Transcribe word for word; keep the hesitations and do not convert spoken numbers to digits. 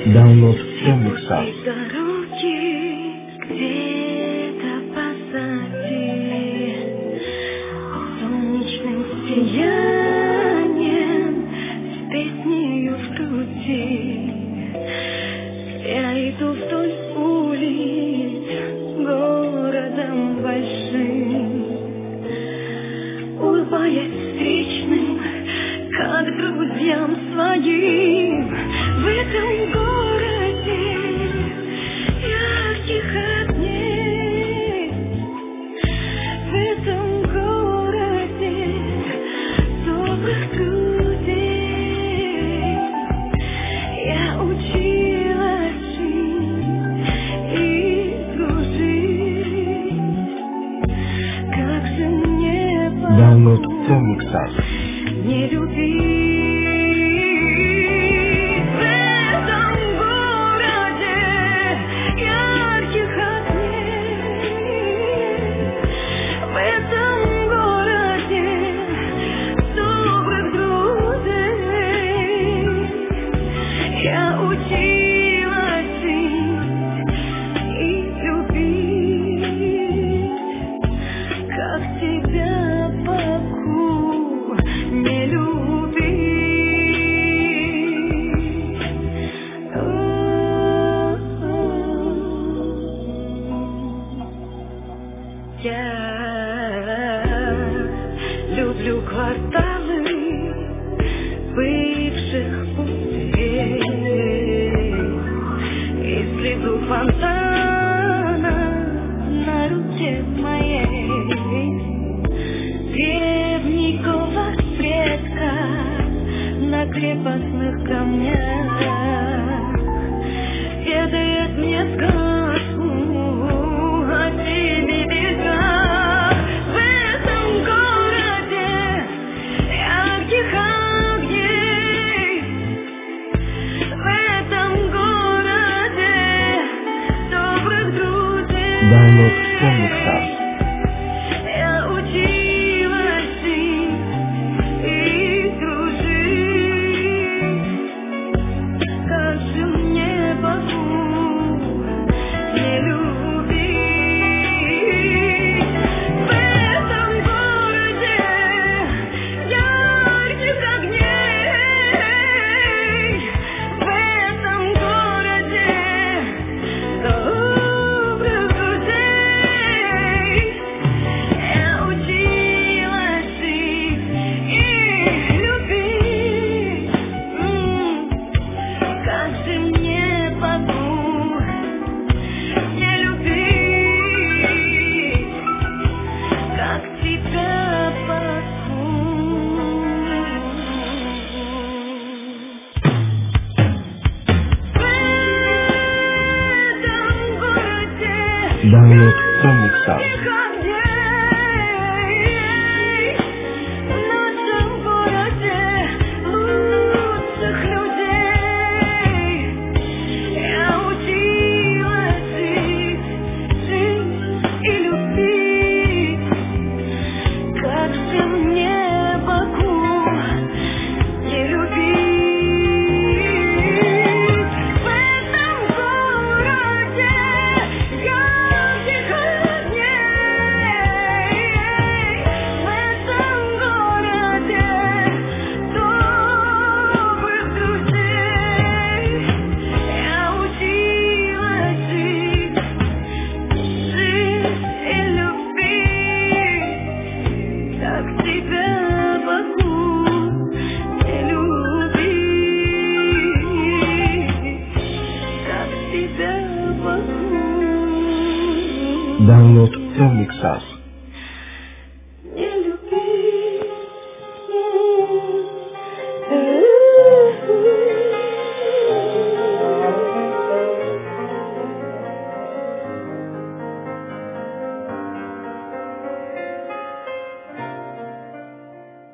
Download Remixer. Где-то позади солнечным сиянием с песнею в груди я иду вдоль улиц городом большим, улыбаясь встречным, как друзьям своим. В этом городе ярких огней, в этом городе добрых людей я училась жить и дружить. Как же мне Download Remixer. не любить. Я училась жить и любить, как тебя, Баку, не любить. Я люблю кварталы бывших путей и следу фонтана на руке моей. Древнего предка на крепостных камнях ведает мне сказку о семи веках. В этом городе ярких огней, в этом городе добрых друзей Download Remixer. я училась жить и дружить. Как же мне, Богу, не любить. В этом городе ярких огней, в этом городе добрых друзей я училась жить и любить. Как же мне, Богу, не любить, как тебя, Богу. В этом городе Download Remixer. ярких огней, в нашем городе лучших людей я училась жить, жить и любить. Как же мне, Богу, не любить. В этом городе ярких огней, в этом городе добрых друзей я училась жить, жить и любить. Как тебя, Богу, не любить, как тебя, Богу. Download Remixer.